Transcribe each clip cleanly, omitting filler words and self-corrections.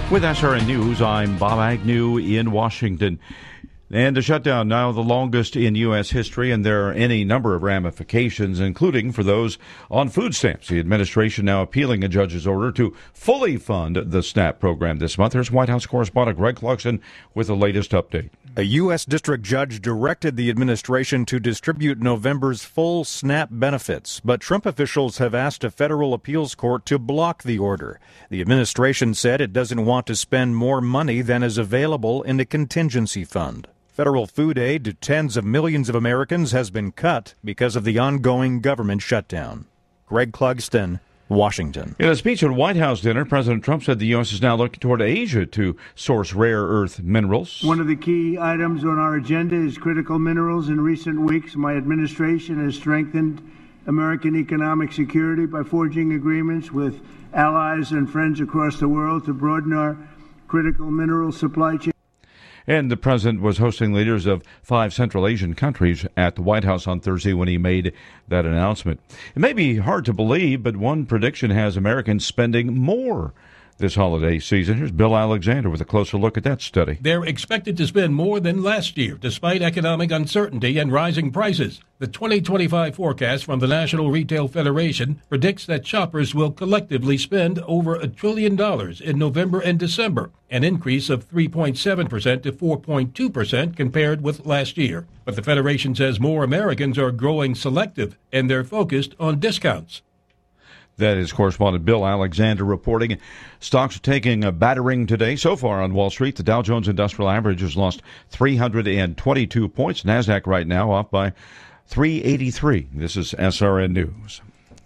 With SRN News, I'm Bob Agnew in Washington. And the shutdown now the longest in U.S. history, and there are any number of ramifications, including for those on food stamps. The administration now appealing a judge's order to fully fund the SNAP program this month. Here's White House correspondent Greg Clugston with the latest update. A U.S. district judge directed the administration to distribute November's full SNAP benefits, but Trump officials have asked a federal appeals court to block the order. The administration said it doesn't want to spend more money than is available in the contingency fund. Federal food aid to tens of millions of Americans has been cut because of the ongoing government shutdown. Greg Clugston, Washington. In a speech at White House dinner, President Trump said the U.S. is now looking toward Asia to source rare earth minerals. One of the key items on our agenda is critical minerals. In recent weeks, my administration has strengthened American economic security by forging agreements with allies and friends across the world to broaden our critical mineral supply chain. And the president was hosting leaders of 5 Central Asian countries at the White House on Thursday when he made that announcement. It may be hard to believe, but one prediction has Americans spending more this holiday season. Here's Bill Alexander with a closer look at that study. They're expected to spend more than last year, despite economic uncertainty and rising prices. The 2025 forecast from the National Retail Federation predicts that shoppers will collectively spend over $1 trillion in November and December, an increase of 3.7% to 4.2% compared with last year. But the Federation says more Americans are growing selective, and they're focused on discounts. That is correspondent Bill Alexander reporting. Stocks are taking a battering today. So far on Wall Street, the Dow Jones Industrial Average has lost 322 points. NASDAQ right now off by 383. This is SRN News.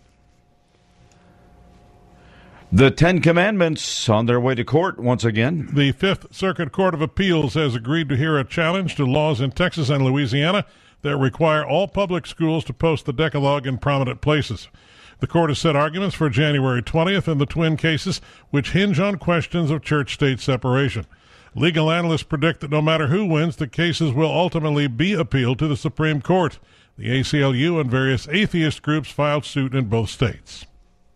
The Ten Commandments on their way to court once again. The Fifth Circuit Court of Appeals has agreed to hear a challenge to laws in Texas and Louisiana that require all public schools to post the Decalogue in prominent places. The court has set arguments for January 20th in the twin cases, which hinge on questions of church-state separation. Legal analysts predict that no matter who wins, the cases will ultimately be appealed to the Supreme Court. The ACLU and various atheist groups filed suit in both states.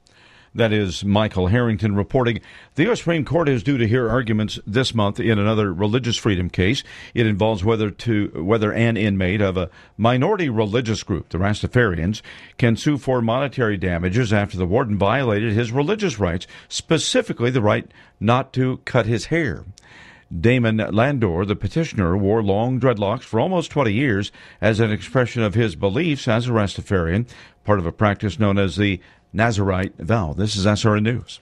That is Michael Harrington reporting. The U.S. Supreme Court is due to hear arguments this month in another religious freedom case. It involves whether an inmate of a minority religious group, the Rastafarians, can sue for monetary damages after the warden violated his religious rights, specifically the right not to cut his hair. Damon Landor, the petitioner, wore long dreadlocks for almost 20 years as an expression of his beliefs as a Rastafarian, part of a practice known as the Nazarite vow. This is SRN News.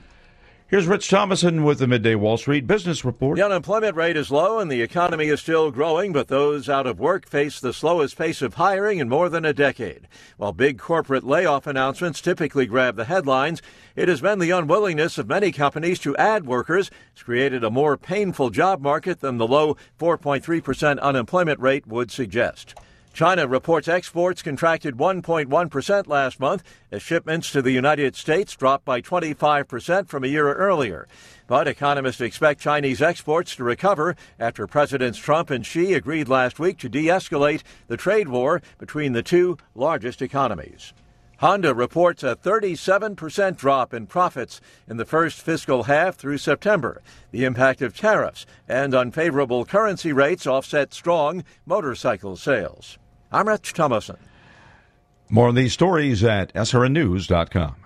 Here's Rich Thomason with the Midday Wall Street Business Report. The unemployment rate is low and the economy is still growing, but those out of work face the slowest pace of hiring in more than a decade. While big corporate layoff announcements typically grab the headlines, it has been the unwillingness of many companies to add workers has created a more painful job market than the low 4.3% unemployment rate would suggest. China reports exports contracted 1.1% last month as shipments to the United States dropped by 25% from a year earlier. But economists expect Chinese exports to recover after Presidents Trump and Xi agreed last week to de-escalate the trade war between the two largest economies. Honda reports a 37% drop in profits in the first fiscal half through September. The impact of tariffs and unfavorable currency rates offset strong motorcycle sales. I'm Rich Thomason. More on these stories at srnnews.com.